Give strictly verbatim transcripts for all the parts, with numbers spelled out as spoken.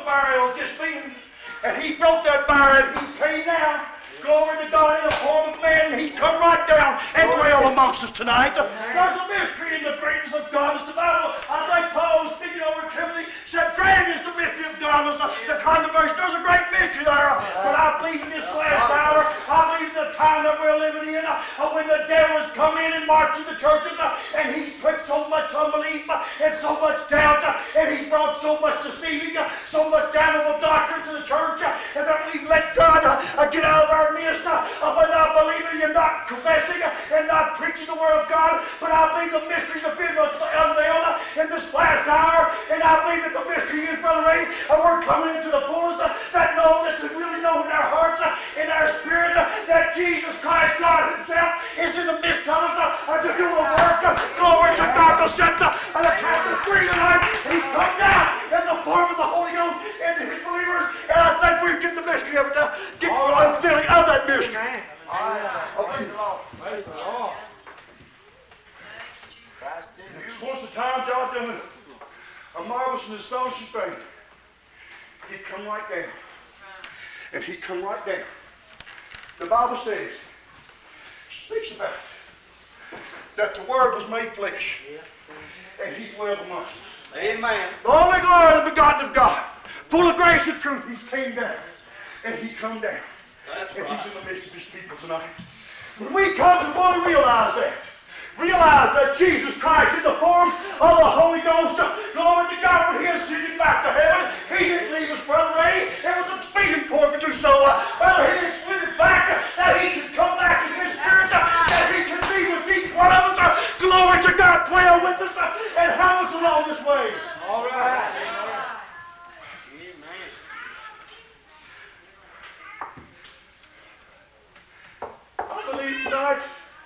barrier just being. And he broke that barrier and he came down. Glory to God in the form of man. And he come right down and dwell amongst us tonight. There's a mystery in the greatness of God. As the Bible, I think Paul was speaking over Timothy, said, great is the mystery of God. The controversy. There's a great mystery there. But I believe in this last hour, I believe in the time that we're living in, uh, when the devil has come in and marched to the churches, uh, and he's put so much unbelief uh, and so much doubt, uh, and he's brought so much deceiving, uh, so much damnable doctrine to the church, uh, and that we've let God uh, uh, get out of our midst uh, uh, by not believing and not confessing uh, and not preaching the word of God. But I believe the mysteries have been unveiled uh, in this last hour, and I believe that the mystery is, Brother Ray, uh, we're coming into the fullness uh, that know that to really know in our hearts, uh, in our spirit, uh, that Jesus Christ, God himself, is in the midst of us uh, uh, to do a work. Uh, glory to God to set the, uh, the captive free tonight. He's come down in the form of the Holy Ghost into his believers, and I think we've get the mystery of it. Uh, get the right. feeling of that mystery. Amen. Praise the Lord. Praise the Lord. Once a time, God done a, a marvelous and astonishing thing. He come right down. And he come right down. The Bible says, speaks about it, that the Word was made flesh, and he dwelled amongst us. Amen. The only glory of the begotten of God, full of grace and truth, he came down, and he come down. That's and right. He's in the midst of his people tonight. When we come to want to realize that, realize that Jesus Christ in the form of the Holy Ghost, glory to God, when he ascended back to heaven, he didn't leave us, Brother Ray. It was a speeding for him to do so. Uh, Brother, he extended back uh, that he could come back in his spirit, uh, that he could be with each one of us. Uh, glory to God, dwell with us, uh, and help us along this way. All right. Amen. I believe tonight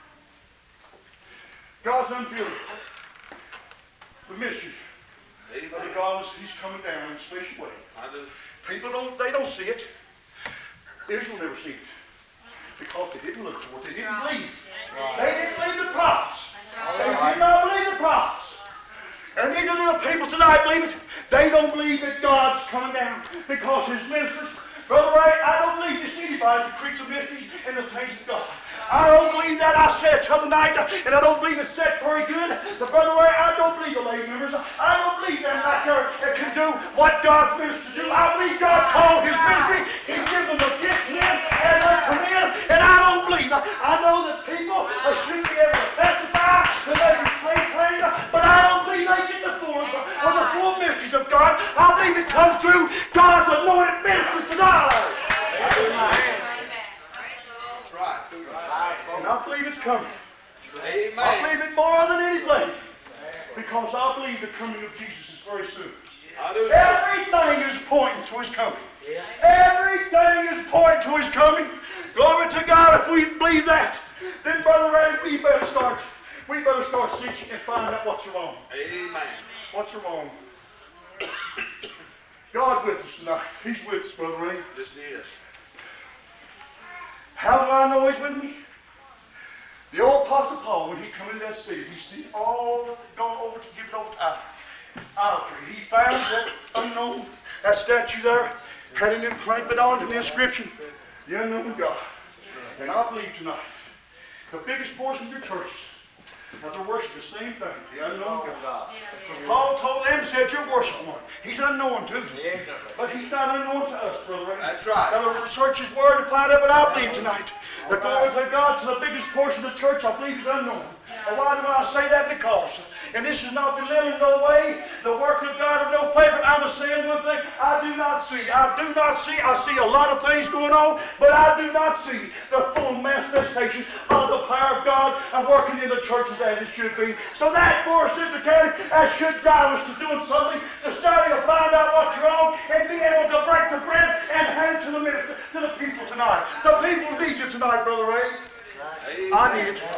God's unveiling the mystery of the God he's coming down in a special way. People don't, they don't see it. Israel never see it. Because they didn't look for it. They didn't believe. They didn't believe the prophets. They did not believe the prophets. And neither do the people tonight believe it. They don't believe that God's coming down because his ministers, Brother Ray, I don't believe this anybody to preach the mysteries and the things of God. I don't believe that. I said it the other night, and I don't believe it's said very good. But Brother Ray, I don't believe the lay members. I don't believe them back there that can do what God's ministers do. I believe God called his ministry. He gave them the gift in and they come in, and I don't believe. I know that people should be able to testify that they were slave trained, but I don't believe they get the fullness of the full mysteries of God. I believe it comes through God's anointed ministers tonight. Amen. And I believe it's coming. Amen. I believe it more than anything. Because I believe the coming of Jesus is very soon. Everything is pointing to his coming. Yeah. Everything is pointing to his coming. Glory to God. If we believe that, then Brother Ray, we better start. We better start searching and find out what's wrong. Amen. What's wrong? God with us tonight. He's with us, Brother Ray. Yes, he is. How do I know he's with me? The old Apostle Paul, when he come into that city, he see all gone over to give it over to idolatry. He found that unknown, that statue there, had an implant on the inscription, the unknown God. And I believe tonight, the biggest portion of your churches, now they're worshiping the same thing, the unknown God. Because Paul told them, said, you're worshiping one. He's unknown to you. But he's not unknown to us, Brother Ray. That's right. Now we'll search his word and find out what I believe tonight. The glory to God, to the biggest portion of the church, I believe is unknown. And why do I say that? Because, and this is not belittling no way, the work of God of no favor. I'm saying one thing, I do not see. I do not see. I see a lot of things going on, but I do not see the full manifestation of the power of God and working in the churches as it should be. So that for us indicating that should drive us to doing something, to starting to find out what's wrong and be able to break the bread and hand it to the minister, to the people tonight. The people need you tonight, Brother Ray. I need it.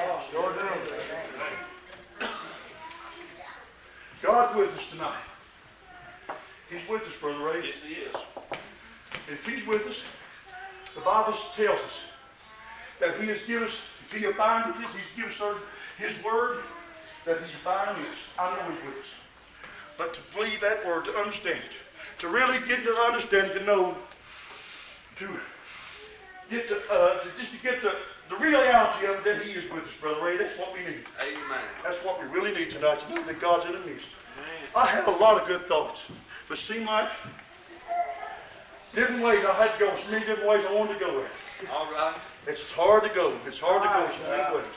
God with us tonight. He's with us, Brother Ray. Yes, he is. And if he's with us, the Bible tells us that he has given us, if he abides with us, he's given us his word, that he's abiding with us. I know he's with us. But to believe that word, to understand it, to really get to understand, to know, to get to, uh, to just to get the, the reality of it that He is with us, Brother Ray. That's what we need. Amen. That's what we really need tonight, to know that God's in the midst. I had a lot of good thoughts, but it seemed like different ways I had to go, so many different ways I wanted to go at. All right. It's hard to go. It's hard to go so many ways.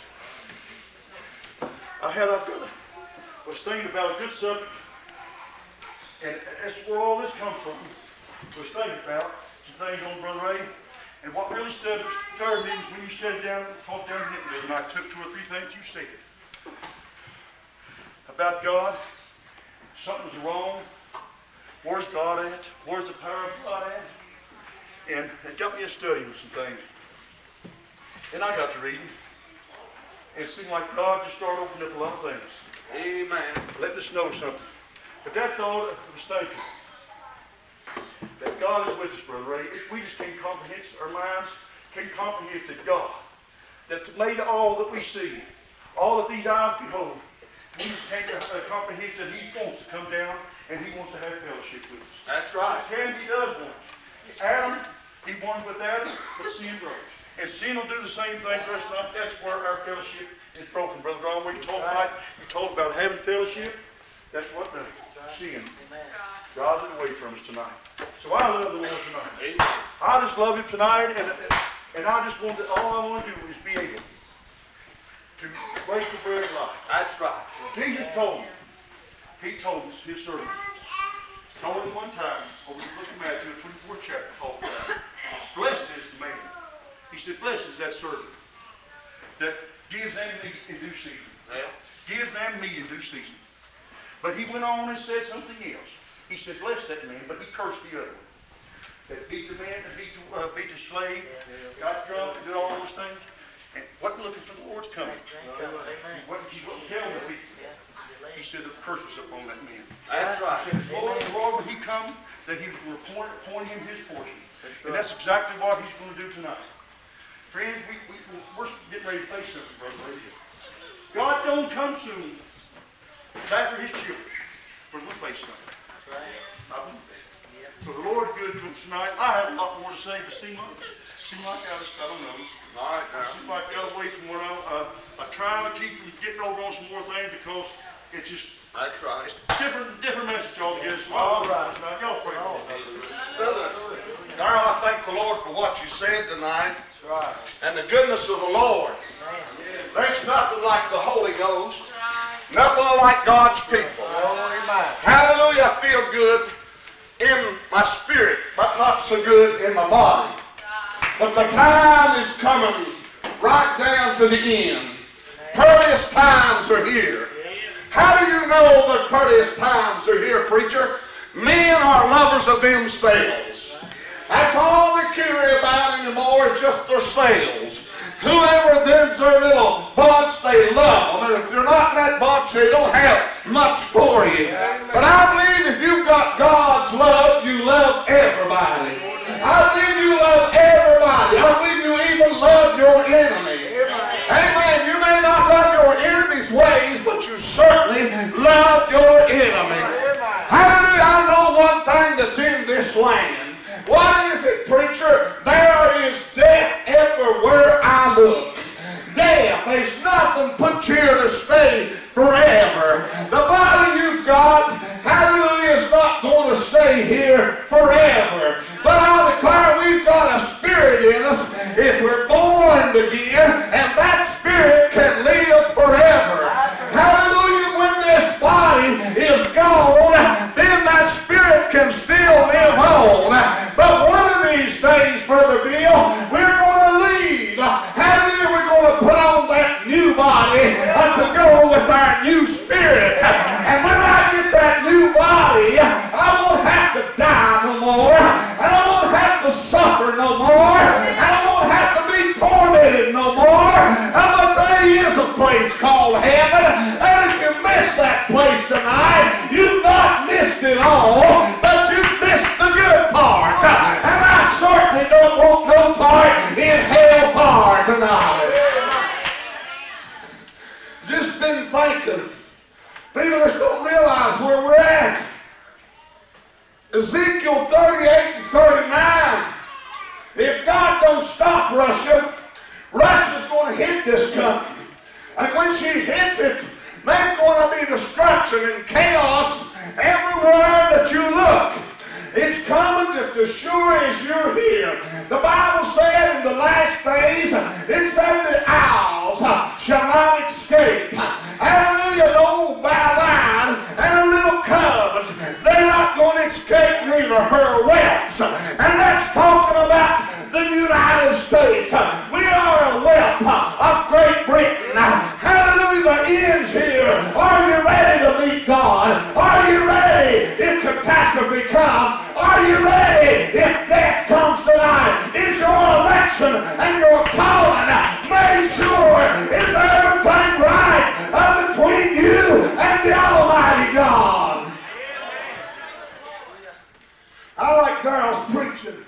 I had a good, was thinking about a good subject, and that's where all this comes from. Was thinking about some things on Brother Ray, and what really stood stirred me was when you sat down, talked down and hit me, and I took two or three things you said about God. Something's wrong. Where's God at? Where's the power of God at? And it got me a studying some things. And I got to reading. And it seemed like God just started opening up a lot of things. Amen. Letting us know something. But that thought was thinking that God is with us, Brother Ray. If we just can't comprehend, our minds can't comprehend that God, that's made all that we see, all that these eyes behold, we just can't uh, comprehend that He wants to come down and He wants to have fellowship with us. That's right. And He does want it. Adam, He wanted with Adam, but sin broke. And sin will do the same thing for us tonight. That's where our fellowship is broken, Brother Ron. When you talk about, you talk about having fellowship, that's what the sin drives it away from us tonight. So I love the Lord tonight. Amen. I just love Him tonight, and and I just want to, all I want to do is be able to break the bread of life. That's right. Jesus told me, He told us, His servant, told him one time, over the book of Matthew, the twenty-fourth chapter, talked about it. Blessed is the man. He said, blessed is that servant that gives them meat in due season. Yeah. Gives them meat in due season. But he went on and said something else. He said, bless that man, but he cursed the other one. That beat the man, that beat the, uh, beat the slave, got drunk, and did all those things. And wasn't looking for the Lord's coming. He wasn't, he wasn't telling the people. He said the curse was upon that man. That's right. He said, Lord, the Lord, when He come, that He was going to appoint, appoint him His portion. And that's exactly what He's going to do tonight. Friends, we, we, we're getting ready to face something, Brother Ray. God don't come soon. It's after His children. But we'll face something. I believe that. So the Lord is good to us tonight. I have a lot more to say, but seem like, seem like I just, I don't know. All right, now. Seem like I got away from what I, uh, I'm trying to keep from getting over on some more things because it's just, That's right. it's different, different message altogether. So All right. Now, y'all pray. Brother, Darrell, I thank the Lord for what you said tonight. That's right. And the goodness of the Lord. There's nothing like the Holy Ghost. Nothing like God's people. Hallelujah, I feel good in my spirit, but not so good in my body. But the time is coming right down to the end. Perilous times are here. How do you know the perilous times are here, preacher? Men are lovers of themselves. That's all they care about anymore is just their selves. Whoever there's their little bunch, they love them. And if you're not in that bunch, they don't have much for you. But I believe if you've got God's love, you love everybody. I believe you love everybody. I believe you even love your enemy. Amen. You may not love your enemy's ways, but you certainly love your enemy. Hallelujah. I know one thing that's in this land. What is it, preacher? There is death everywhere I look. Death. There's nothing put here to stay forever. The body you've got, hallelujah, is not going to stay here forever. But I declare we've got a spirit in us if we're born again, and that spirit can live forever. Hallelujah, when this body is gone, then that spirit can still live on. But one of these days, Brother Bill, we're going to leave. Hallelujah, we're going to put on that new body to go with our new spirit. And when I get that new body, I won't have to die no more. And I won't have to suffer no more. And I won't have to be tormented no more. And but there is a place called heaven. And if you miss that place tonight, you've not missed it all, but you've missed the good part. And I certainly don't want no part in hell part tonight. Just been thinking. People just don't realize where we're at. Ezekiel thirty-eight and thirty-nine. If God don't stop Russia, Russia's going to hit this country. And when she hits it, there's going to be destruction and chaos everywhere that you look. It's coming just as sure as you're here. The Bible said in the last days, it said the owls shall not escape. Hallelujah, the old lion and the little cubs, they're not going to escape neither her whelps. And that's talking about the United States. We are a whelp of Great Britain. Hallelujah, the end's here. Are you ready to meet God? Are you ready if catastrophe comes? Are you ready if death comes tonight? Is your election and your calling made sure? Is everything right uh, between you and the Almighty God? I like Daryl's preaching.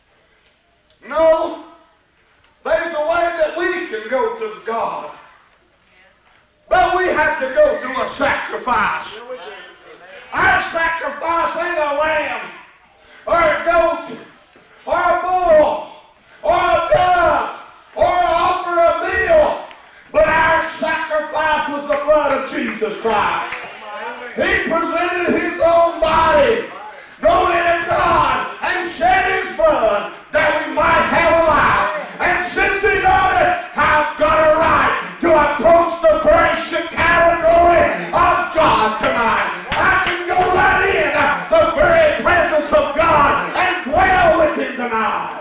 No, there's a way that we can go to God. But we have to go through a sacrifice. Our sacrifice ain't a lamb, or a goat, or a bull, or a dove, or an offer of meal. But our sacrifice was the blood of Jesus Christ. He presented his own body, going into God, and shed his blood that we might have a life. And since he done it, I've got a right to approach the precious category of God tonight. I can go right in the very presence of God and dwell with him tonight.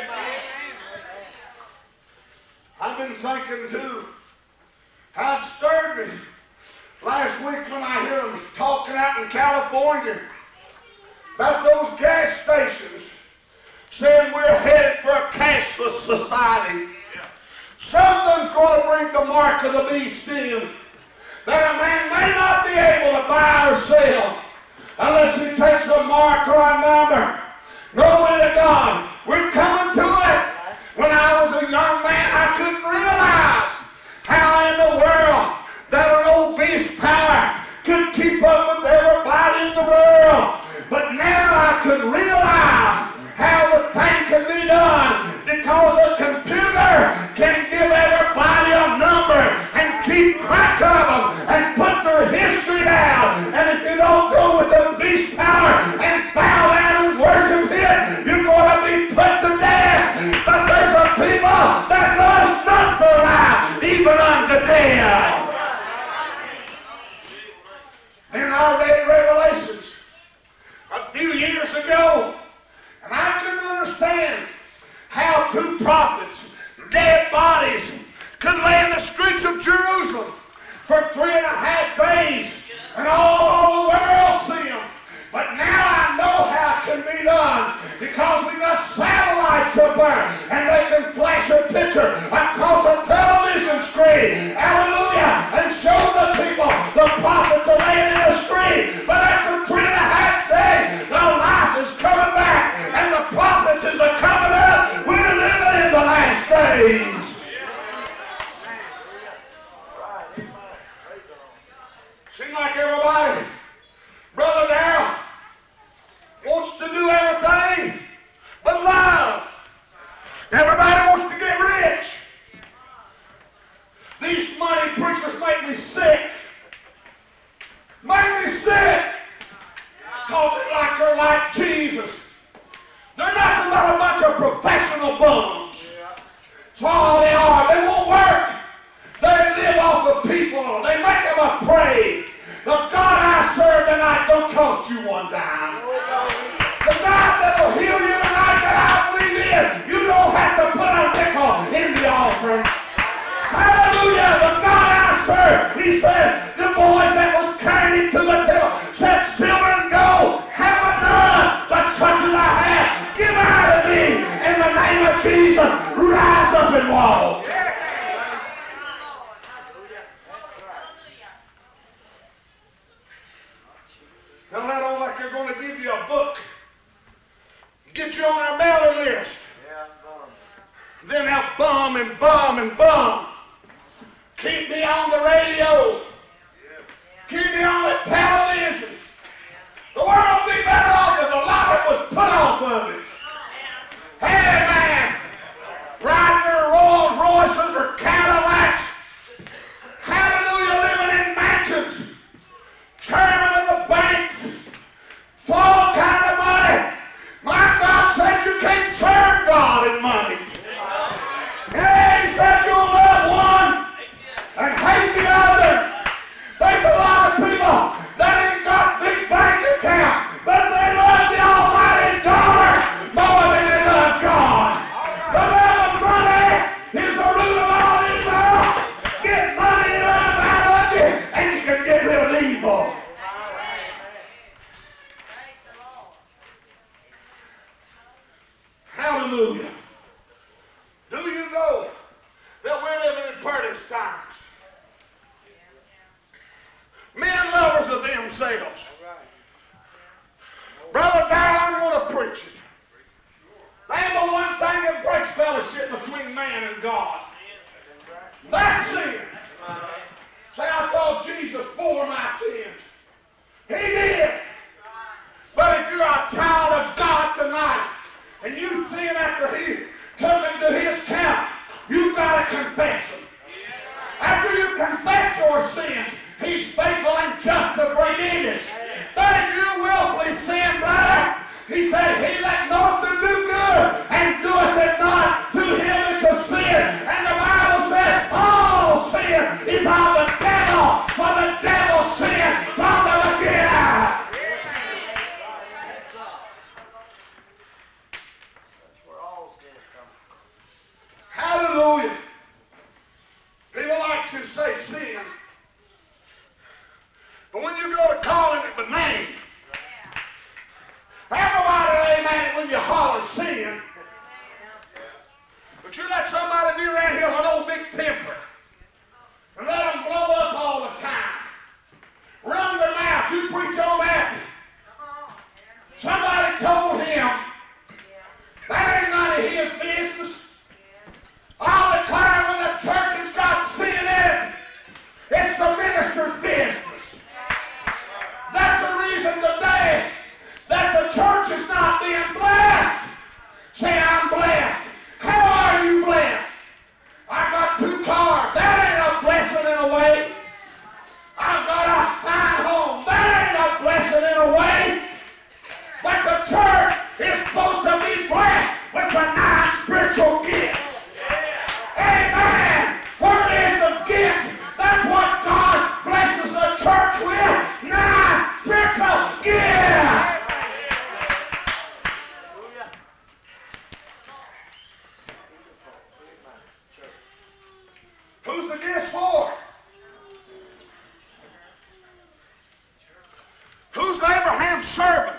I've been thinking too, how it stirred me last week when I hear them talking out in California about those gas stations saying we're headed for a cashless society. Something's going to bring the mark of the beast in, that a man may not be able to buy or sell unless he takes a mark or a number. Glory to God. We're coming to it. When I was a young man, I couldn't realize how in the world that an obese power could keep up with everybody in the world. But now I could realize how the thing can be done, because a computer can give everybody a number and keep track of them and put their history down. And if you don't go with the beast power and bow down and worship it, you're going to be put to death. But there's a people that loves not for life, even unto death. In our day Revelations, a few years ago, and I couldn't understand how two prophets, dead bodies, could lay in the streets of Jerusalem for three and a half days and all the world see them. But now I know how it can be done, because we got satellites up there and they can flash a picture across a television screen. Hallelujah. And show the people the prophets are laying in the street. But after three and a half days, the life is coming back and the prophets is a coming up. We're living in the last days. Seems like everybody, Brother Darryl, wants to do everything but love. Everybody wants to get rich. These money preachers make me sick. Make me sick. Because they like they're like Jesus. They're nothing but a bunch of professional bums. That's all they are. They won't work. They live off of people. They make them afraid. The God I serve tonight don't cost you one dime. The God that will heal you tonight that I believe in, you don't have to put a nickel in the offering. Hallelujah. The God I serve, he said, the boys that was carrying him to the temple said, silver and gold have I none, but such as I have, give out of thee. In the name of Jesus, rise up and walk. Now, not only like they're going to give you a book, get you on their mailing list. Yeah, bum. Then they'll bum and bum and bum. Keep me on the radio. Yeah. Keep me on the television. The world will be better off if a lot Hallelujah. Do you know that we're living in perilous times? Men lovers of themselves. Brother Darrell, I'm going to preach it. That's the one thing that breaks fellowship between man and God. That's sin. Say, I thought Jesus bore my sins. He did. But if you're a child of God tonight, and you sin after He took him to His camp, you've got to confess them. After you confess your sins, He's faithful and just to forgive it. But if you willfully sin, brother, He said, He that knoweth to do good and doeth it not, to him is a sin. And the Bible said, all sin is of the devil, for the devil sinned from the beginning. Hallelujah. People like to say sin. But when you go to calling it by name, everybody amen it when you holler sin. But you let somebody be around here with an old big temper and let them blow up all the time. Run their mouth. You preach on that. Somebody told him that ain't none of his business. I'll declare when the church has got sin in it, it's the minister's business. That's the reason today that the church is not being blessed. Say, I'm blessed. How are you blessed? I got two cars. That ain't a blessing in a way. I've got a fine home. That ain't a blessing in a way. But the church is supposed to be blessed with the nine spiritual gifts. Amen. What is the gifts? That's what God blesses the church with. Nine spiritual gifts. Who's the gifts for? Who's Abraham's servant?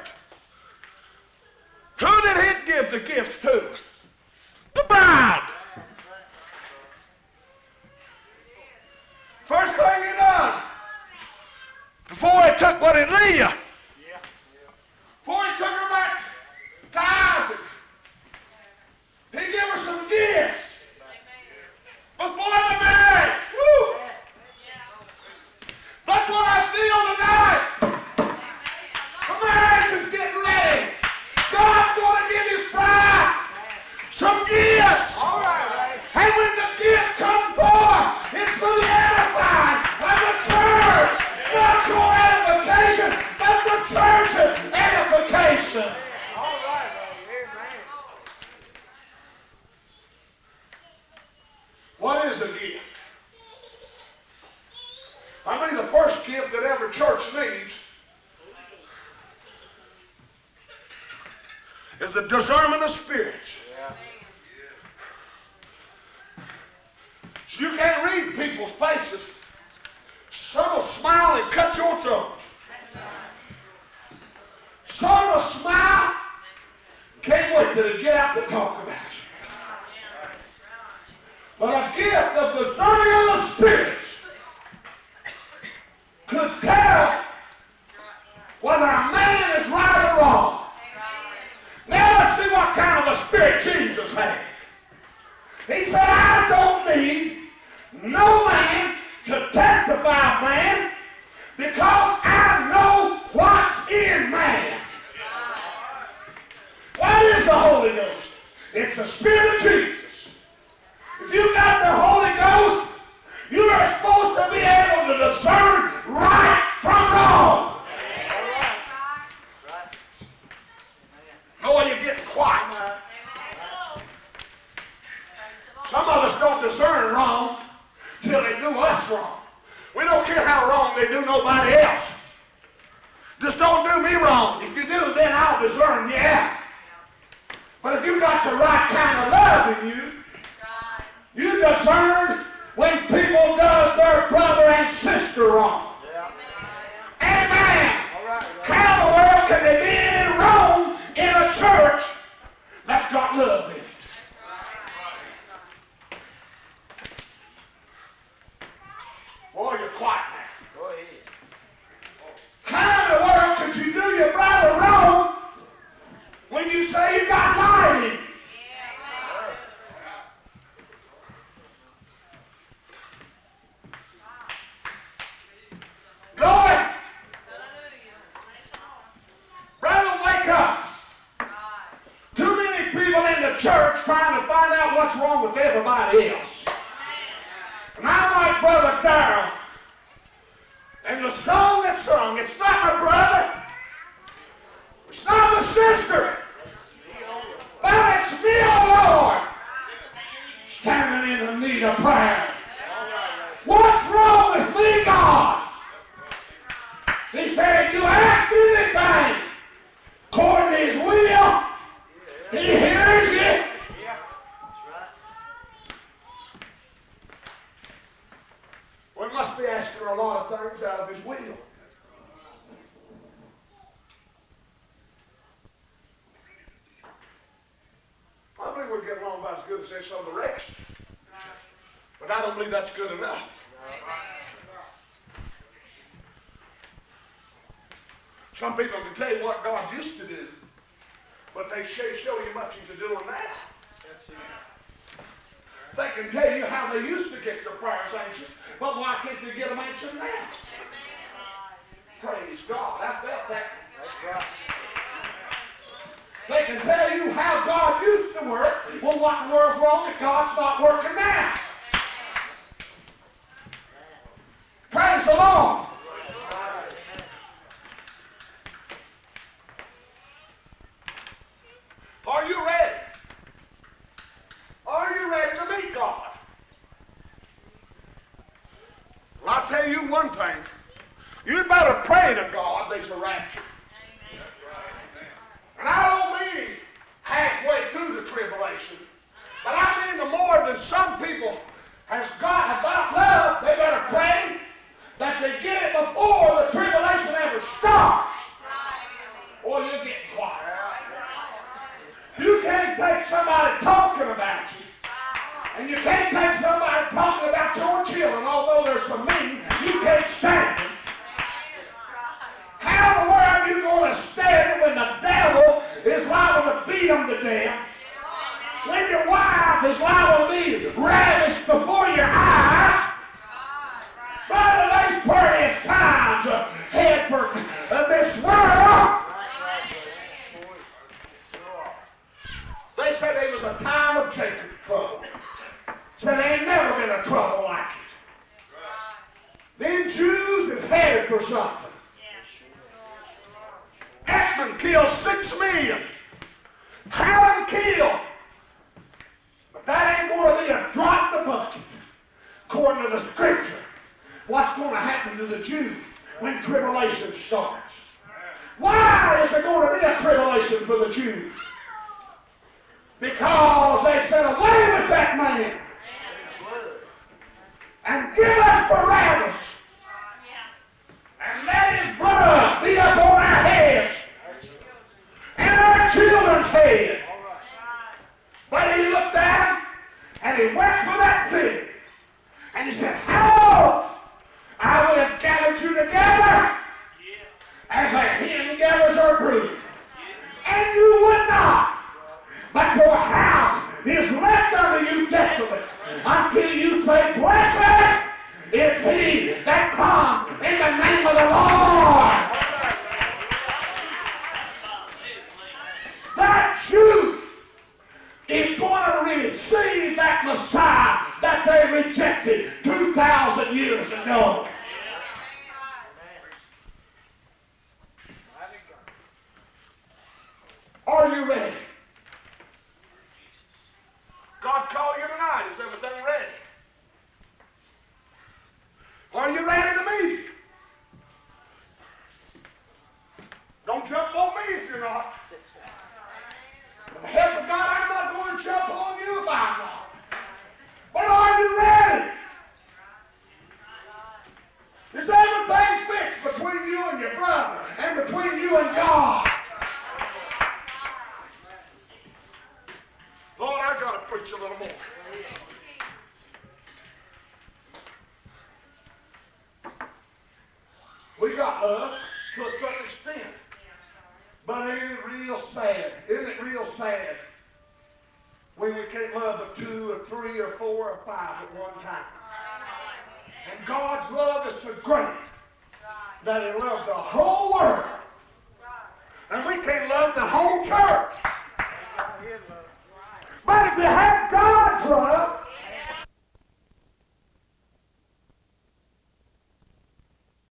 Who did he give the gifts to? The bride. First thing he done, before he took what he Leah, before he took her back to Isaac, he gave her some gifts. Before they married. Woo! That's what I feel tonight. The marriage is getting ready. God's going to give His bride some gifts. All right. And when the gifts come forth, it's for the edifying of the church. Not your edification, but the church's edification. All right, amen. What is a gift? I mean, the first gift that every church needs is the discernment of spirits. Yeah. You can't read people's faces. Some will smile and cut your throat. Some will smile, can't wait till they get out to talk about you. But a gift of discerning of the spirits could tell whether a man is right or wrong. Now let's see what kind of a spirit Jesus had. He said, I don't need no man to testify man because I know what's in man. What is the Holy Ghost? It's the Spirit of Jesus. If you got the Holy Ghost, you are supposed to be able to discern right from wrong. Oh, you're getting quiet. Some of us don't discern wrong till they do us wrong. We don't care how wrong they do nobody else. Just don't do me wrong. If you do, then I'll discern, yeah. But if you got the right kind of love in you, you discern when people does their brother and sister wrong. Amen. How in the world can there be any wrong in a church that's got love in it? when you say you got light in you. Glory. Brother, wake up. Too many people in the church trying to find out what's wrong with everybody else. And I'm like Brother Darrell. And the song that's sung, it's not my brother. It's not my sister. But it's me, oh Lord, standing in the need of prayer. What's wrong with me, God? He said, if you ask anything according to His will, He hears you. We must be asking a lot of things out of His will. I believe we're getting along about as good as some of the rest. But I don't believe that's good enough. Some people can tell you what God used to do, but they show you much He's doing now. They can tell you how they used to get their prayers answered, but why can't they get them answered now? Praise God. I felt that. That's right. They can tell you how God used to work. Well, what in the world's wrong if God's not working now? Praise the Lord. Are you ready? Are you ready to meet God? Well, I'll tell you one thing. You better pray to God there's a rapture. And I don't mean halfway through the tribulation, but I mean the more than some people has got about love, they better pray that they get it before the tribulation ever starts. Or you get quiet. You can't take somebody talking about you, and you can't take somebody talking about your children, although there's some mean, you can't stand them. How in the world are you going to stand it when the devil is liable to beat them to death? When your wife is liable to be ravished before your eyes? Brother, there's plenty of times ahead for uh, this world. They said there was a time of Jacob's trouble. Said there ain't never been a trouble like it. Them Jews is headed for something. Ekman killed six million. Hallam killed. But that ain't going to be a drop in the bucket. According to the Scripture, what's going to happen to the Jew when tribulation starts? Why is there going to be a tribulation for the Jews? Because they said, away with that man. And give us Barabbas. And let his blood be upon our heads. And our children's heads. But he looked at him, and he went for that city. And he said, how I would have gathered you together as a hen gathers her brood. And you would not. But your house is left unto you desolate until you say, blessed is he that comes in the name of the Lord. That Jew is going to receive that Messiah that they rejected two thousand years ago. Are you ready? God called you tonight. Is everything ready? Are you ready to meet Him? Don't jump on me if you're not. With the help of God, I'm not going to jump on you if I'm not. But are you ready? Is everything fixed between you and your brother and between you and God? Lord, I've got to preach a little more. We got love to a certain extent, but ain't it real sad Isn't it real sad when we can't love but two or three or four or five at one time? And God's love is so great that He loved the whole world. And we can't love the whole church. But if you have God's love,